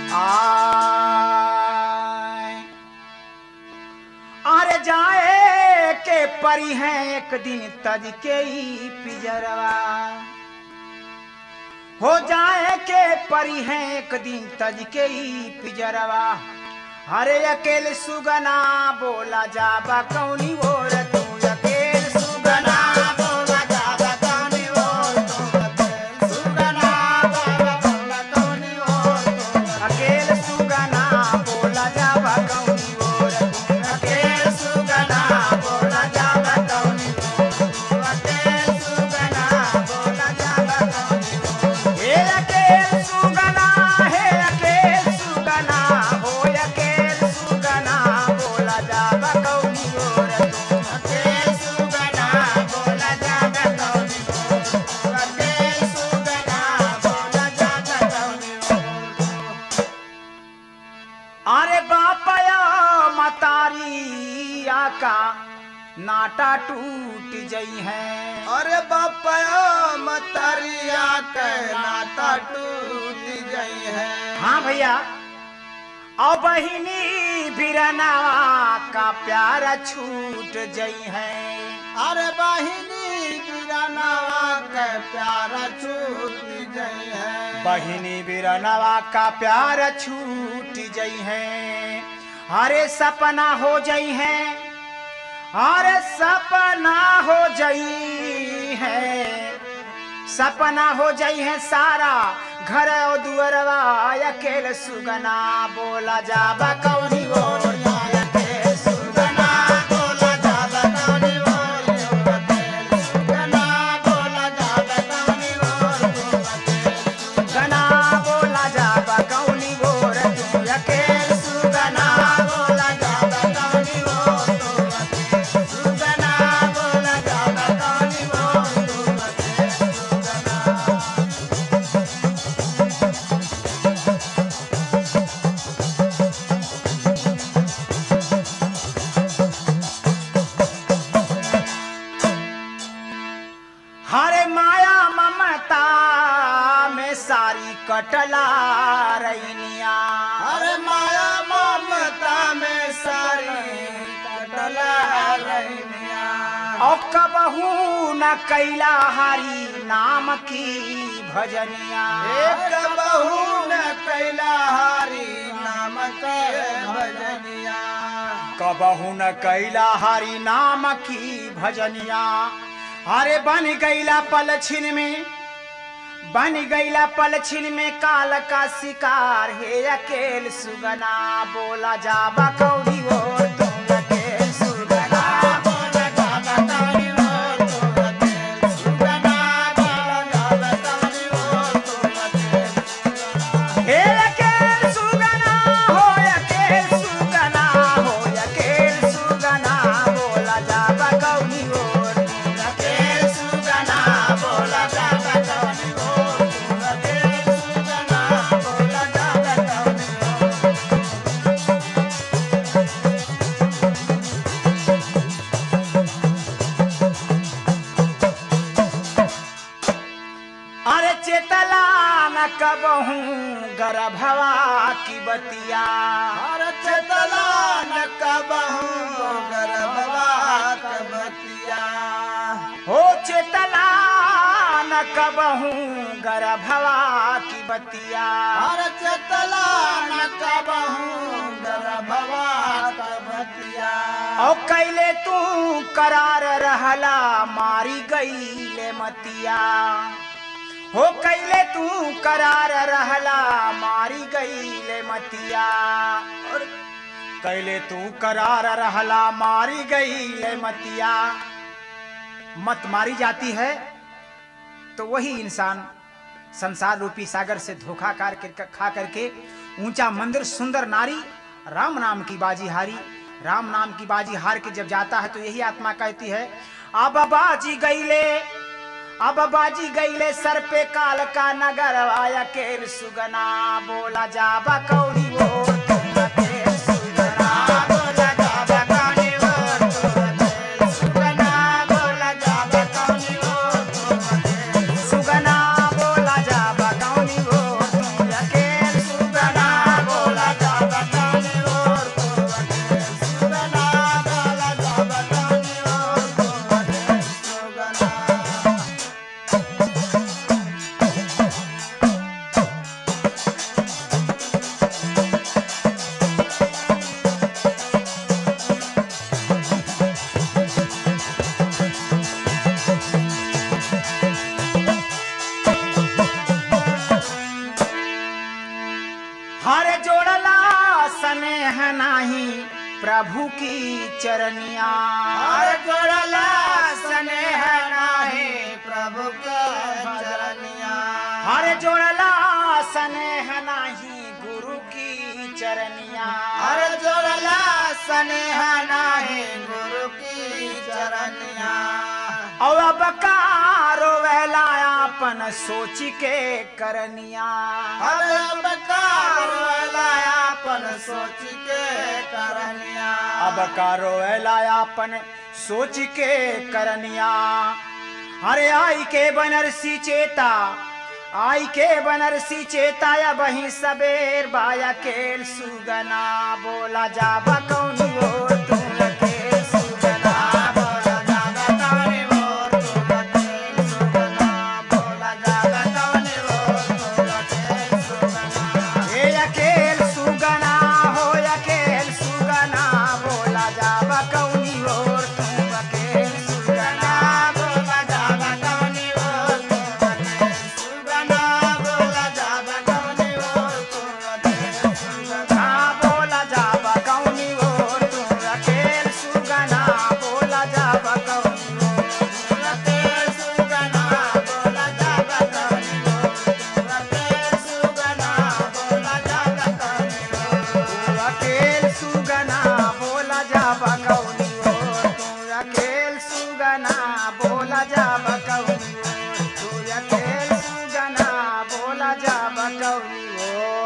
आय अरे जाए के परी है एक दिन तज के ही पिजरवा हो जाए के परी है एक दिन तज के ही पिजरवा हरे अकेले सुगना बोला जाबा कौनी ओर तू अकेले सुगना बोला जाबा कौनी ओर तू अकेले सुगना बोला जाबा कौनी ओर तू अकेले सुगना बोला जाबा कौनी ओर तू अकेले सुगना बोला जाबा कौनी ओर तू अकेले सुगना बोला जाबा कौनी हे अकेले सुगना हे अकेले सुगना हो अकेले सुगना बोला जाबा कौनी ओर तू अकेले सुगना बोला जाबा कौनी ओर तू अकेले सुगना बोला जाबा कौनी ओर अरे बापया मतारी आका नाटा टूट जई है अरे बापया मतरिया के नाता टूट गई है। हाँ भैया और बहिनी बिरनावा का प्यार छूट जई है अरे बहिनी बिरनावा के प्यार छूट गई है। बहिनी बिरनावा का प्यार छूट जई है अरे सपना हो जई है अरे सपना हो जई है सपना हो जई है सारा घर और दुअरवा अकेले सुगना बोला जाबा कौनी ओर अकेले सुगना बोला जाबा कौनी ओर अकेले सुगना बोला जाबा कौनी ओर सुगना बोला जाबा कौनी ओर तू अकेले सुगना बोला जाबा कौनी ओर सुगना बोला जाबा कौनी ओर हरे माया ममता में सारी कटला रैनिया अरे माया ममता में सारी कटला रैनिया। और कबहू न कैला हरी नाम की भजनिया एक बहू न कैला हरी नाम के भजनिया। कबहू न कैला हरी नाम की भजनिया अरे बन गईला पलछिन में काल का शिकार हे अकेले सुगना बोला जाबा कौनी ओर तू अकेले सुगना बोला जाबा कौनी ओर तू अकेले सुगना बोला जाबा कौनी ओर तू अकेले हे अकेले सुगना हो अकेले सुगना हो अकेले सुगना बोला जाबा कौनी ओर तू अकेले सुगना बोला जाबा कौनी ओर तू अकेले सुगना बोला जाबा कौनी ओर अरे चेतला न कबहू गर्भवा की बतिया अरे चेतला न कबहू गर्भवा कबतिया। हो चेतला न कबहू गर्भवा की बतिया अरे चेतला न कबहू गर्भवा कबतिया। और कैले तू करार रहला मारी गईले मतिया हो कैले तू करार रहला मारी गईले मतिया और कैले तू करार रहला मारी गईले मतिया मत मारी जाती है तो वही इंसान संसार रूपी सागर से धोखा खा करके ऊंचा मंदिर सुंदर नारी राम नाम की बाजी हारी राम नाम की बाजी हार के जब जाता है तो यही आत्मा कहती है अब बाजी गईले सर पे काल का नगर आया केर सुगना बोला जाबा कौड़ी ओर तुम अकेले सुगना बोला जाबा कौड़ी ओर तुम अकेले सुगना बोला जाबा कौड़ी ओर तुम अकेले सुगना बोला जाबा कौड़ी ओर तुम अकेले सुगना हरे जोड़ला स्नेह नाही प्रभु की चरनिया हर जोड़ला स्नेह नाही प्रभु के चरनिया हरे जोड़ला स्नेह नाही गुरु की चरनिया हर जोड़ला स्नेह नाही गुरु की चरनिया अब कारो वेलायापन सोच के करनिया हर बकार लायापन सोच के करनिया अब कारो वेलायापन सोच के करनिया हरे आई के बनरसी चेता आई के बनरसी चेता या बही सबेर बाया केल सुगना बोला जाबा कौनी ओर तुम अकेल सुगना बोला जागा कौनी ओर तुम अकेल सुगना बोला जागा कौनी ओर तुम अकेल सुगना हे अकेल सुगना हो अकेल सुगना बोला जाबा कौनी ओर तुम अकेल सुगना बोला जागा कौनी ओर तुम अकेल सुगना बोला जागा कौनी ओर तुम अकेल सुगना बोला जाबा कौनी ओर तुम अकेल सुगना बोला जाबा कौनी ओर अकेल सुगना बोला जागा कौनी ओर तुम अकेल सुगना बोला जागा कौनी ओर अकेल सुगना बोला जाबा कौनी ओर तू अकेल सुगना बोला जाबा कौनी ओर तू अकेल सुगना बोला जाबा कौनी ओर